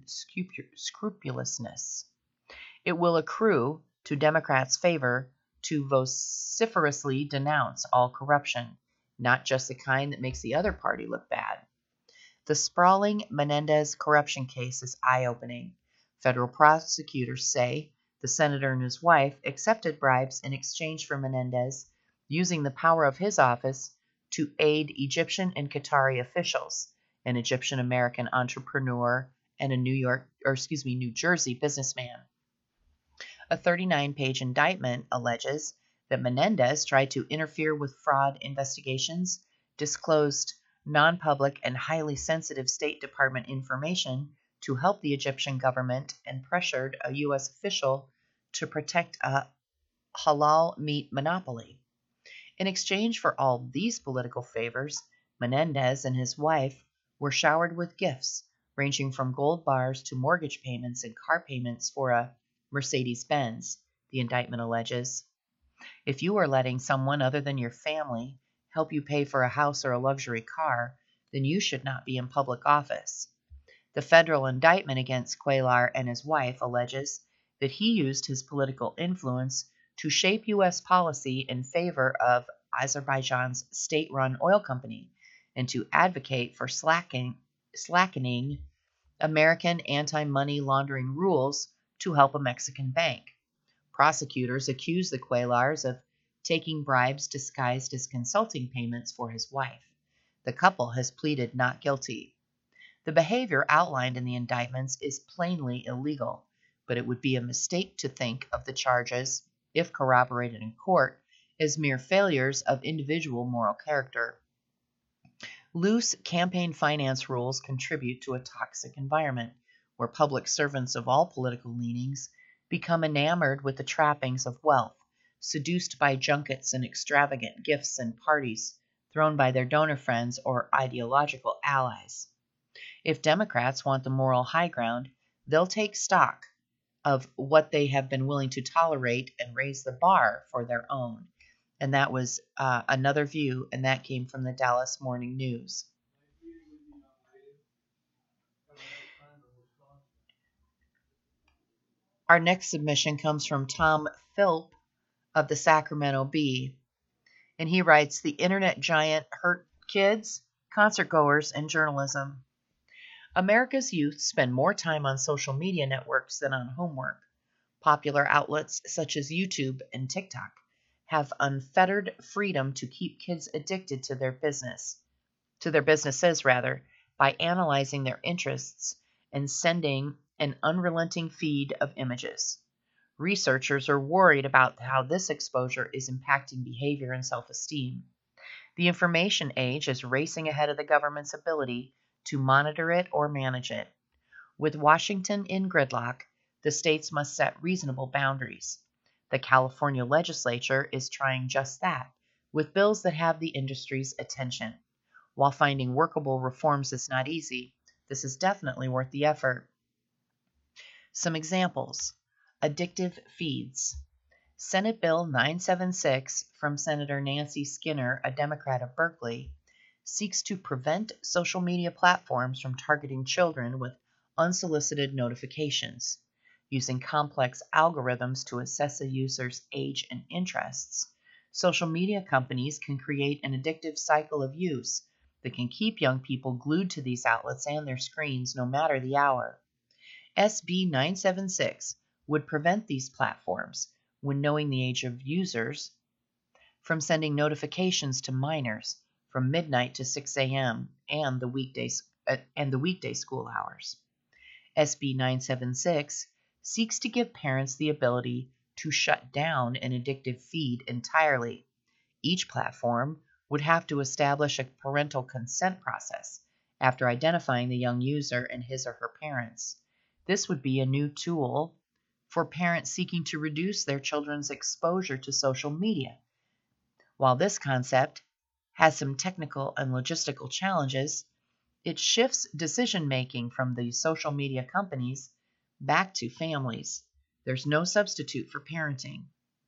unscrupulousness. It will accrue to Democrats' favor to vociferously denounce all corruption, not just the kind that makes the other party look bad. The sprawling Menendez corruption case is eye-opening. Federal prosecutors say the senator and his wife accepted bribes in exchange for Menendez using the power of his office to aid Egyptian and Qatari officials, an Egyptian-American entrepreneur, and a New Jersey businessman. A 39-page indictment alleges that Menendez tried to interfere with fraud investigations, disclosed non-public and highly sensitive State Department information to help the Egyptian government, and pressured a U.S. official to protect a halal meat monopoly. In exchange for all these political favors, Menendez and his wife were showered with gifts, ranging from gold bars to mortgage payments and car payments for a Mercedes-Benz, the indictment alleges. If you are letting someone other than your family help you pay for a house or a luxury car, then you should not be in public office. The federal indictment against Cuellar and his wife alleges that he used his political influence to shape U.S. policy in favor of Azerbaijan's state-run oil company and to advocate for slackening American anti-money laundering rules to help a Mexican bank. Prosecutors accuse the Cuellars of taking bribes disguised as consulting payments for his wife. The couple has pleaded not guilty. The behavior outlined in the indictments is plainly illegal, but it would be a mistake to think of the charges, if corroborated in court, as mere failures of individual moral character. Loose campaign finance rules contribute to a toxic environment where public servants of all political leanings become enamored with the trappings of wealth, seduced by junkets and extravagant gifts and parties thrown by their donor friends or ideological allies. If Democrats want the moral high ground, they'll take stock of what they have been willing to tolerate and raise the bar for their own. And that was another view, and that came from the Dallas Morning News. Our next submission comes from Tom Philp of the Sacramento Bee, and he writes, "The internet giant hurt kids, concertgoers, and journalism. America's youth spend more time on social media networks than on homework. Popular outlets such as YouTube and TikTok have unfettered freedom to keep kids addicted to their businesses, by analyzing their interests and sending an unrelenting feed of images. Researchers are worried about how this exposure is impacting behavior and self-esteem. The information age is racing ahead of the government's ability to monitor it or manage it. With Washington in gridlock, the states must set reasonable boundaries. The California legislature is trying just that, with bills that have the industry's attention. While finding workable reforms is not easy, this is definitely worth the effort." Some examples. Addictive feeds. Senate Bill 976 from Senator Nancy Skinner, a Democrat of Berkeley, seeks to prevent social media platforms from targeting children with unsolicited notifications. Using complex algorithms to assess a user's age and interests, social media companies can create an addictive cycle of use that can keep young people glued to these outlets and their screens no matter the hour. SB 976 would prevent these platforms, when knowing the age of users, from sending notifications to minors, from midnight to 6 a.m. and the weekday school hours. SB 976 seeks to give parents the ability to shut down an addictive feed entirely. Each platform would have to establish a parental consent process after identifying the young user and his or her parents. This would be a new tool for parents seeking to reduce their children's exposure to social media. While this concept has some technical and logistical challenges, it shifts decision-making from the social media companies back to families. There's no substitute for parenting.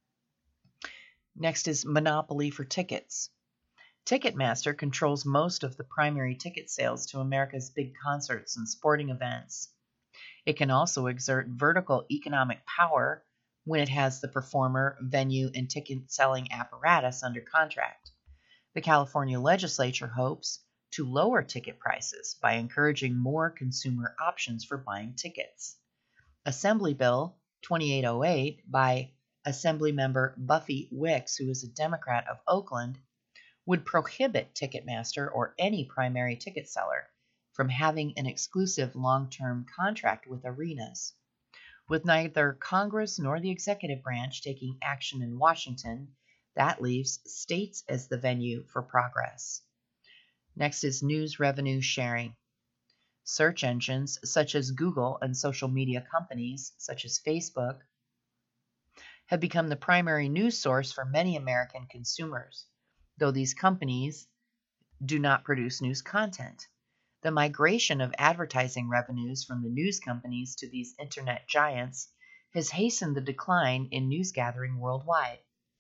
Next is monopoly for tickets. Ticketmaster controls most of the primary ticket sales to America's big concerts and sporting events. It can also exert vertical economic power when it has the performer, venue, and ticket-selling apparatus under contract. The California legislature hopes to lower ticket prices by encouraging more consumer options for buying tickets. Assembly Bill 2808 by Assemblymember Buffy Wicks, who is a Democrat of Oakland, would prohibit Ticketmaster or any primary ticket seller from having an exclusive long-term contract with arenas. With neither Congress nor the executive branch taking action in Washington, that leaves states as the venue for progress. Next is news revenue sharing. Search engines such as Google and social media companies such as Facebook have become the primary news source for many American consumers, though these companies do not produce news content. The migration of advertising revenues from the news companies to these internet giants has hastened the decline in news gathering worldwide.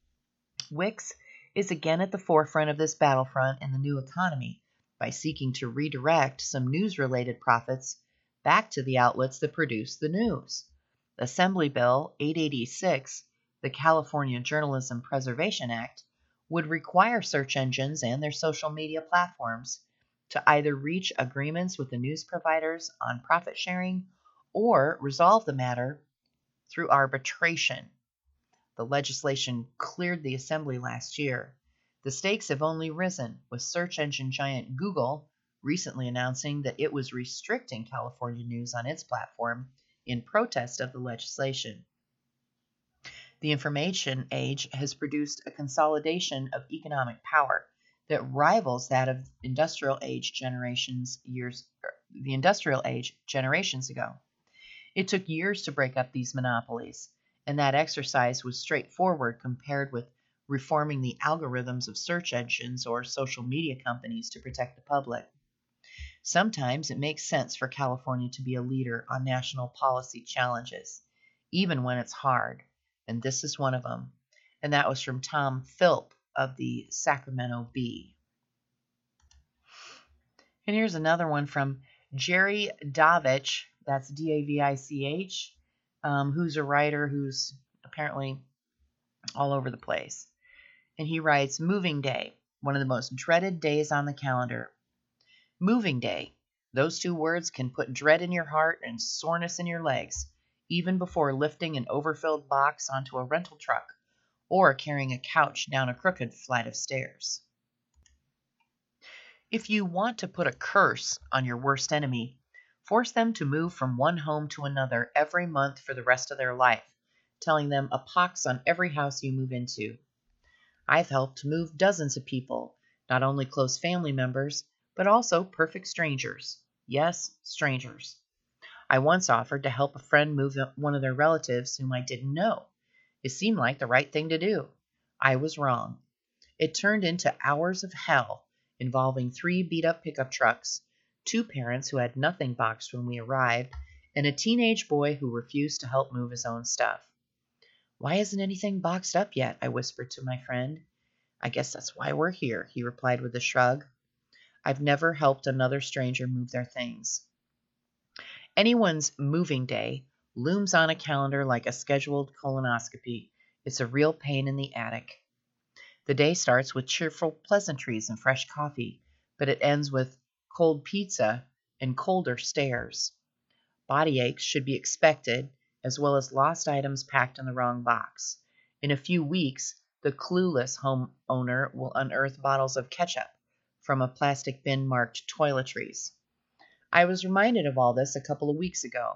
Wix is again at the forefront of this battlefront in the new economy by seeking to redirect some news-related profits back to the outlets that produce the news. Assembly Bill 886, the California Journalism Preservation Act, would require search engines and their social media platforms to either reach agreements with the news providers on profit sharing or resolve the matter through arbitration. The legislation cleared the assembly last year. The stakes have only risen, with search engine giant Google recently announcing that it was restricting California news on its platform in protest of the legislation. The information age has produced a consolidation of economic power that rivals that of the industrial age generations ago. It took years to break up these monopolies, and that exercise was straightforward compared with reforming the algorithms of search engines or social media companies to protect the public. Sometimes it makes sense for California to be a leader on national policy challenges, even when it's hard, and this is one of them. And that was from Tom Philp of the Sacramento Bee. And here's another one from Jerry Davich, that's D-A-V-I-C-H, who's a writer who's apparently all over the place. And he writes, Moving Day, one of the most dreaded days on the calendar. Moving Day. Those two words can put dread in your heart and soreness in your legs, even before lifting an overfilled box onto a rental truck or carrying a couch down a crooked flight of stairs. If you want to put a curse on your worst enemy, force them to move from one home to another every month for the rest of their life, telling them a pox on every house you move into. I've helped move dozens of people, not only close family members, but also perfect strangers. Yes, strangers. I once offered to help a friend move one of their relatives whom I didn't know. It seemed like the right thing to do. I was wrong. It turned into hours of hell, involving 3 beat-up pickup trucks, 2 parents who had nothing boxed when we arrived, and a teenage boy who refused to help move his own stuff. Why isn't anything boxed up yet? I whispered to my friend. I guess that's why we're here, he replied with a shrug. I've never helped another stranger move their things. Anyone's moving day looms on a calendar like a scheduled colonoscopy. It's a real pain in the attic. The day starts with cheerful pleasantries and fresh coffee, but it ends with cold pizza and colder stares. Body aches should be expected, as well as lost items packed in the wrong box. In a few weeks, the clueless homeowner will unearth bottles of ketchup, from a plastic bin marked toiletries. I was reminded of all this a couple of weeks ago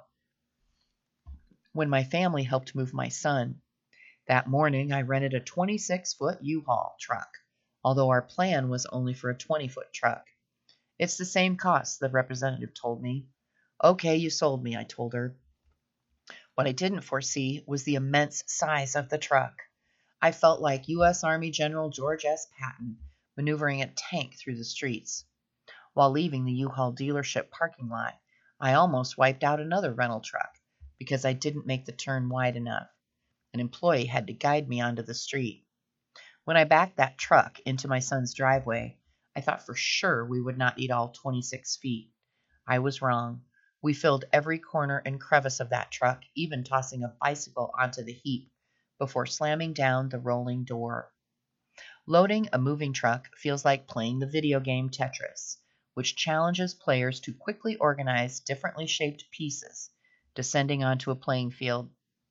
when my family helped move my son. That morning, I rented a 26-foot U-Haul truck, although our plan was only for a 20-foot truck. It's the same cost, the representative told me. Okay, you sold me, I told her. What I didn't foresee was the immense size of the truck. I felt like U.S. Army General George S. Patton maneuvering a tank through the streets. While leaving the U-Haul dealership parking lot, I almost wiped out another rental truck because I didn't make the turn wide enough. An employee had to guide me onto the street. When I backed that truck into my son's driveway, I thought for sure we would not need all 26 feet. I was wrong. We filled every corner and crevice of that truck, even tossing a bicycle onto the heap before slamming down the rolling door. Loading a moving truck feels like playing the video game Tetris, which challenges players to quickly organize differently shaped pieces, descending onto a playing field.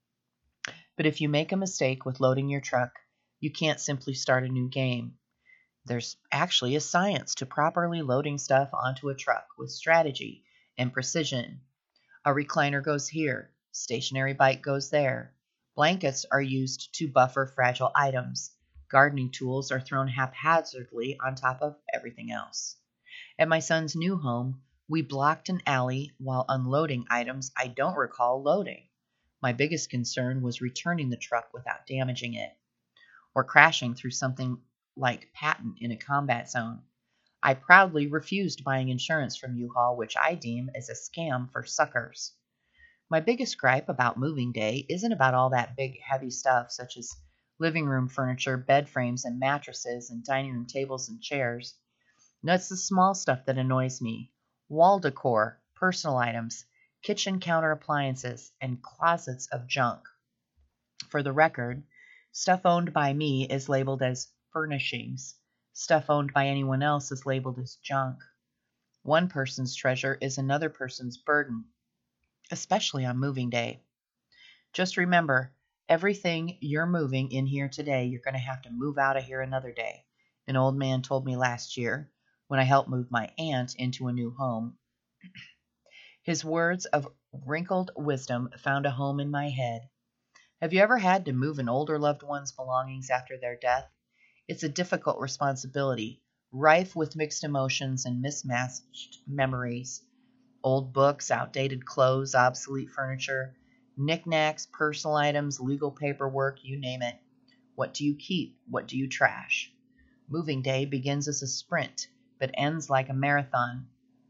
But if you make a mistake with loading your truck, you can't simply start a new game. There's actually a science to properly loading stuff onto a truck with strategy and precision. A recliner goes here, stationary bike goes there. Blankets are used to buffer fragile items. Gardening tools are thrown haphazardly on top of everything else. At my son's new home, we blocked an alley while unloading items I don't recall loading. My biggest concern was returning the truck without damaging it, or crashing through something like Patton in a combat zone. I proudly refused buying insurance from U-Haul, which I deem as a scam for suckers. My biggest gripe about moving day isn't about all that big, heavy stuff such as living room furniture, bed frames and mattresses, and dining room tables and chairs. No, it's the small stuff that annoys me. Wall decor, personal items, kitchen counter appliances, and closets of junk. For the record, stuff owned by me is labeled as furnishings. Stuff owned by anyone else is labeled as junk. One person's treasure is another person's burden, especially on moving day. Just remember, everything you're moving in here today, you're going to have to move out of here another day. An old man told me last year when I helped move my aunt into a new home. His words of wrinkled wisdom found a home in my head. Have you ever had to move an older loved one's belongings after their death? It's a difficult responsibility, rife with mixed emotions and mismatched memories. Old books, outdated clothes, obsolete furniture, knickknacks, personal items, legal paperwork, you name it. What do you keep? What do you trash? Moving day begins as a sprint, but ends like a marathon.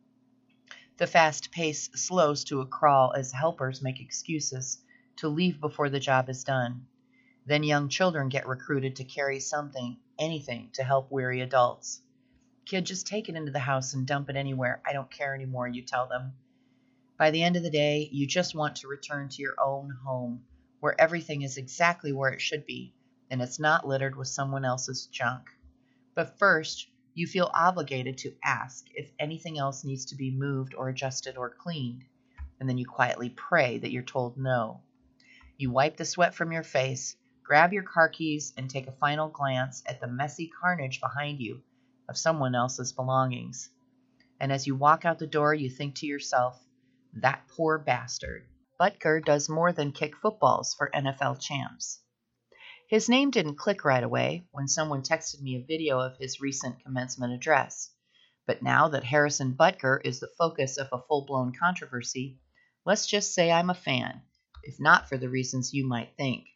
The fast pace slows to a crawl as helpers make excuses to leave before the job is done. Then young children get recruited to carry something, anything, to help weary adults. Kid, just take it into the house and dump it anywhere. I don't care anymore, you tell them. By the end of the day, you just want to return to your own home, where everything is exactly where it should be, and it's not littered with someone else's junk. But first, you feel obligated to ask if anything else needs to be moved or adjusted or cleaned, and then you quietly pray that you're told no. You wipe the sweat from your face, grab your car keys, and take a final glance at the messy carnage behind you of someone else's belongings. And as you walk out the door, you think to yourself, that poor bastard. Butker does more than kick footballs for NFL champs. His name didn't click right away when someone texted me a video of his recent commencement address. But now that Harrison Butker is the focus of a full-blown controversy, let's just say I'm a fan, if not for the reasons you might think.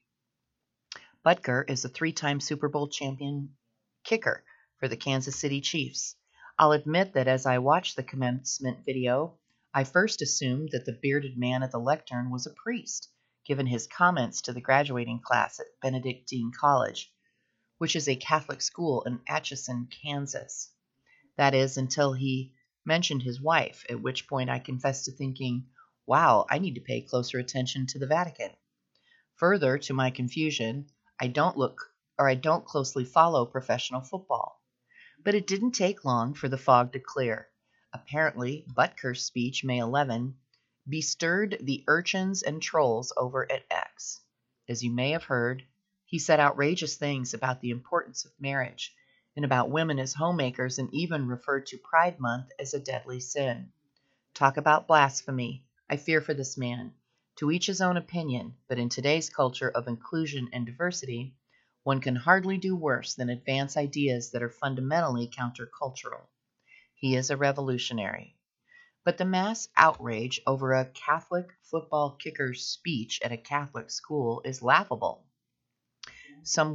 Butker is a 3-time Super Bowl champion kicker for the Kansas City Chiefs. I'll admit that as I watched the commencement video, I first assumed that the bearded man at the lectern was a priest, given his comments to the graduating class at Benedictine College, which is a Catholic school in Atchison, Kansas. That is, until he mentioned his wife, at which point I confessed to thinking, wow, I need to pay closer attention to the Vatican. Further to my confusion, I don't closely follow professional football. But it didn't take long for the fog to clear. Apparently, Butker's speech, May 11, bestirred the urchins and trolls over at X. As you may have heard, he said outrageous things about the importance of marriage and about women as homemakers, and even referred to Pride Month as a deadly sin. Talk about blasphemy. I fear for this man. To each his own opinion, but in today's culture of inclusion and diversity, one can hardly do worse than advance ideas that are fundamentally countercultural. He is a revolutionary. But the mass outrage over a Catholic football kicker's speech at a Catholic school is laughable. Some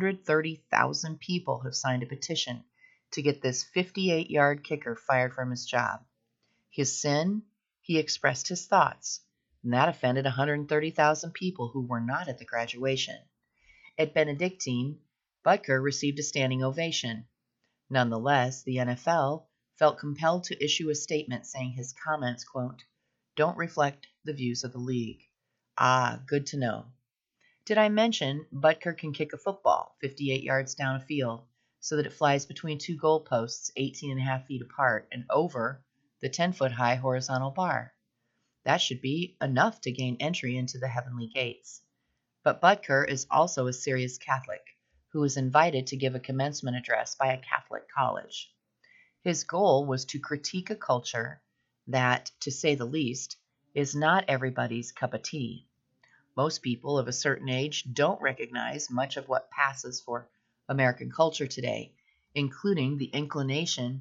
130,000 people have signed a petition to get this 58-yard kicker fired from his job. His sin? He expressed his thoughts, and that offended 130,000 people who were not at the graduation. At Benedictine, Butker received a standing ovation. Nonetheless, the NFL felt compelled to issue a statement saying his comments, quote, don't reflect the views of the league. Ah, good to know. Did I mention Butker can kick a football 58 yards down a field so that it flies between two goalposts 18.5 feet apart and over the 10-foot-high horizontal bar? That should be enough to gain entry into the heavenly gates. But Butker is also a serious Catholic who was invited to give a commencement address by a Catholic college. His goal was to critique a culture that, to say the least, is not everybody's cup of tea. Most people of a certain age don't recognize much of what passes for American culture today, including the inclination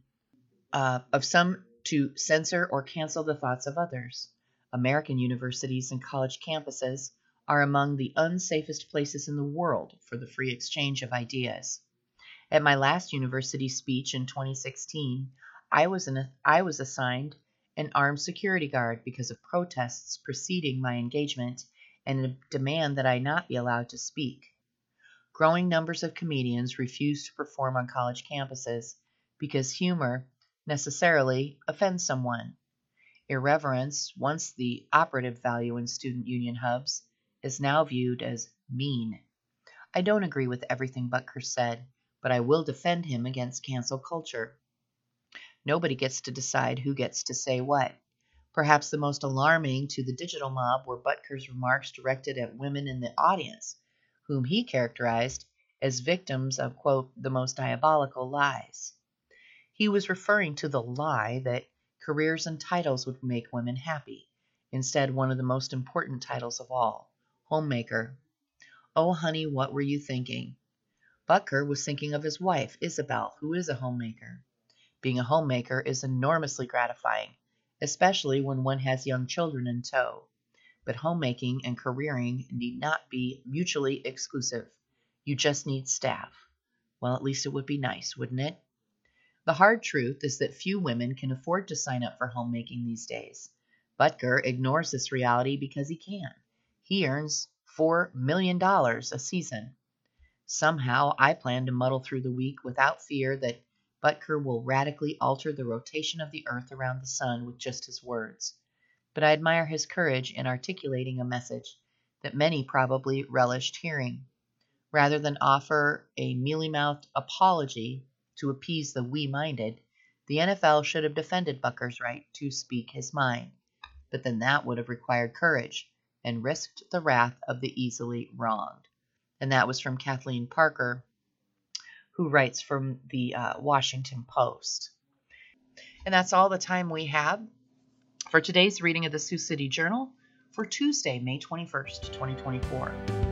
of some to censor or cancel the thoughts of others. American universities and college campuses are among the unsafest places in the world for the free exchange of ideas. At my last university speech in 2016, I was assigned an armed security guard because of protests preceding my engagement and a demand that I not be allowed to speak. Growing numbers of comedians refuse to perform on college campuses because humor necessarily offends someone. Irreverence, once the operative value in student union hubs, is now viewed as mean. I don't agree with everything Butker said, but I will defend him against cancel culture. Nobody gets to decide who gets to say what. Perhaps the most alarming to the digital mob were Butker's remarks directed at women in the audience, whom he characterized as victims of, quote, the most diabolical lies. He was referring to the lie that careers and titles would make women happy. Instead, one of the most important titles of all, homemaker. Oh, honey, what were you thinking? Butker was thinking of his wife, Isabel, who is a homemaker. Being a homemaker is enormously gratifying, especially when one has young children in tow. But homemaking and careering need not be mutually exclusive. You just need staff. Well, at least it would be nice, wouldn't it? The hard truth is that few women can afford to sign up for homemaking these days. Butker ignores this reality because he can. He earns $4 million a season. Somehow, I plan to muddle through the week without fear that Butker will radically alter the rotation of the earth around the sun with just his words. But I admire his courage in articulating a message that many probably relished hearing. Rather than offer a mealy-mouthed apology to appease the we-minded, the NFL should have defended Butker's right to speak his mind. But then that would have required courage and risked the wrath of the easily wronged. And that was from Kathleen Parker, who writes from the Washington Post. And that's all the time we have for today's reading of the Sioux City Journal for Tuesday, May 21st, 2024.